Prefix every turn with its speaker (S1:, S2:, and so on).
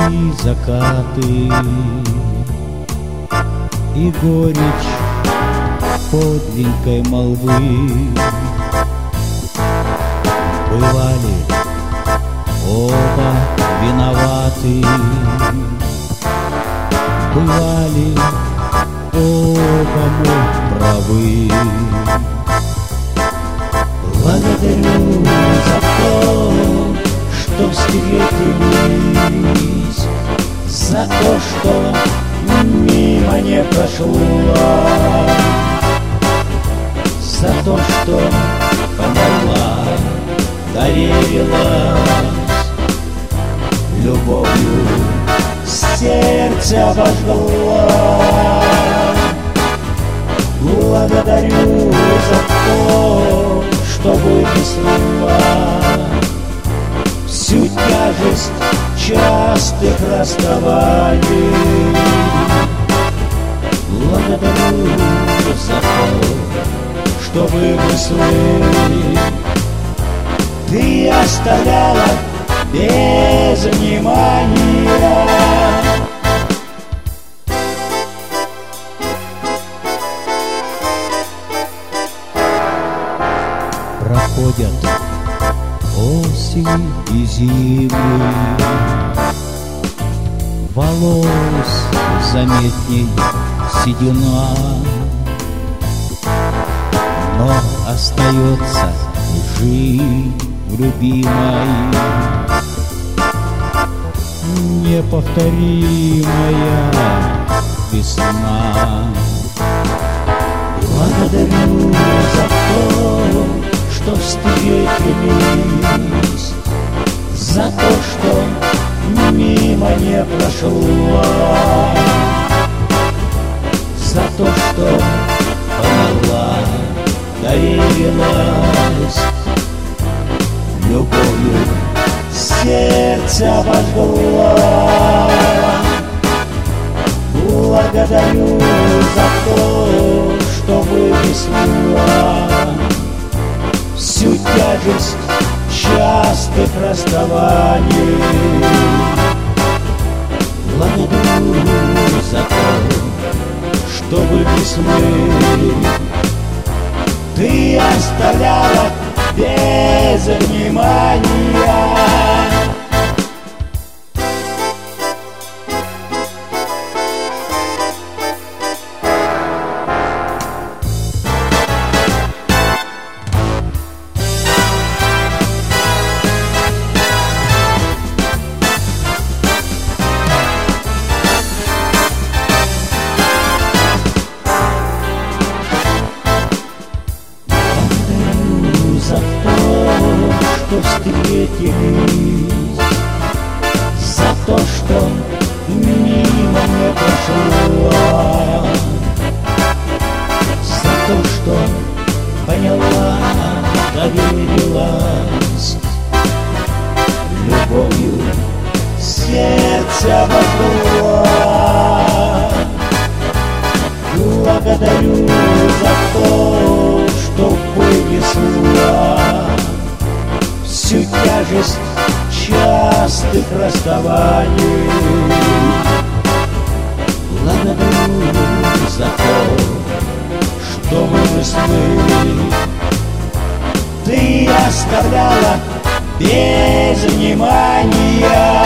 S1: закаты и горечь подлинной молвы. Бывали оба виноваты, бывали оба мы правы. Благодарю за то, что встретились, за то, что мимо не прошла, за то, что поняла, доверилась, любовью сердце обожгла. Благодарю за то, что вынесла всю тяжесть частых расставаний. Благодарю за то, что вынесли ты оставляла без внимания. Проходят осень и зимы, волос заметней седина, но остается жизнь любимой, неповторимая весна. Благодарю за то, что встретились, за то, что мимо не прошла, за то, что поняла, доверилась, любовью сердце обожгла. Благодарю за то, что вынесла всю тяжесть частых расставаний. Благодарю за то, что вынесли ты оставляла без внимания. Встретились, за то, что мимо не прошла, за то, что поняла, доверилась, любовью сердце обожгла. Благодарю за то, что вынесла всю тяжесть частых расставаний. Благодарю за то, что вынесли ты оставляла без внимания.